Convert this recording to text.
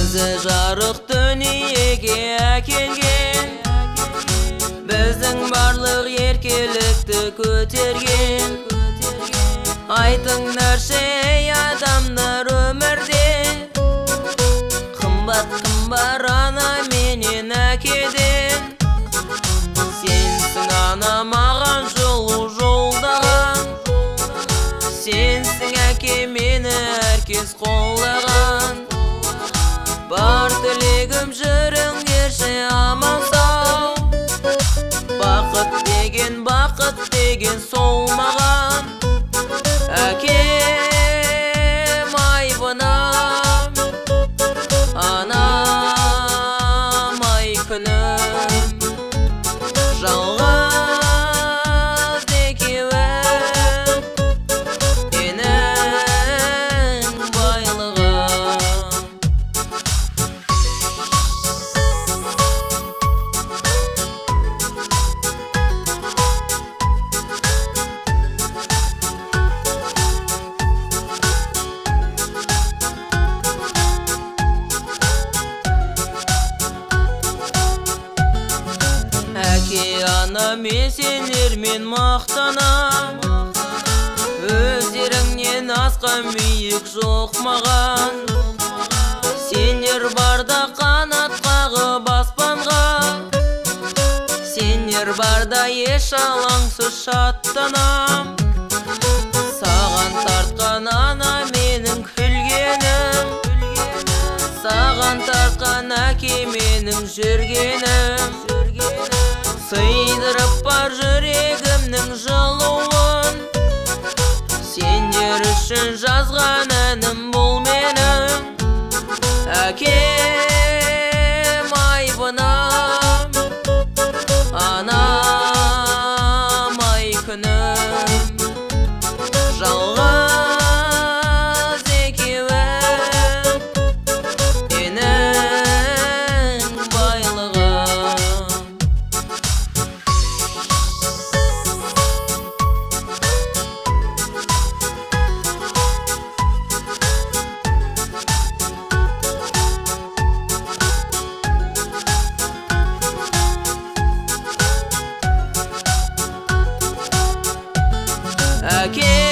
Өзі жарық дүниеге әкелген, біздің барлық еркелікті көтерген. Айтыңдаршы ей адамдар өмірде, қымбат бар ана менен әкеден. Сенсің ана маған жолу жолдаған, сенсің әке мені әркез қолдаған. Бар тілегім жүріңдерші аман сау, бақыт деген сол маған. Әкем айбынам, анам ай күнім, жалғыз екеуім менің байлығым. Әке ана мен сендермен мақтанам, өздеріңнен асқан биік жоқ маған. Сендер барда қанат қағып аспанға, сендер барда еш алаңсыз шаттанам. Саған тартқан ана менің күлгенім, саған тартқан әке менің жүргенім. Сыйдырып бар жүрегімнің жылуын, сендер үшін жазған әнім бұл менің. Әкем айбынам, анам ай күнім, жалғыз екеуім менің байлығым. Әке